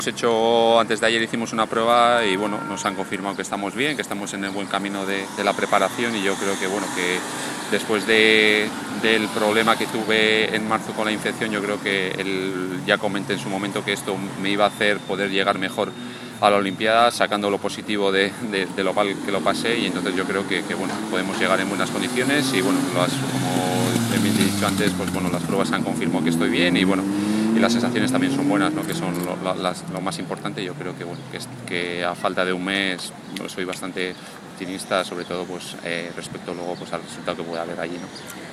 Antes de ayer hicimos una prueba y bueno, nos han confirmado que estamos bien, que estamos en el buen camino de la preparación, y yo creo que bueno, que después del problema que tuve en marzo con la infección, yo creo que ya comenté en su momento que esto me iba a hacer poder llegar mejor a la Olimpiada, sacando lo positivo de lo mal que lo pasé, y entonces yo creo que bueno, podemos llegar en buenas condiciones. Y bueno, como he dicho antes, pues bueno, las pruebas han confirmado que estoy bien, y bueno, y las sensaciones también son buenas, ¿no? Que son lo más importante. Yo creo que bueno, que a falta de un mes soy bastante optimista, sobre todo pues respecto luego pues al resultado que pueda haber allí, ¿no?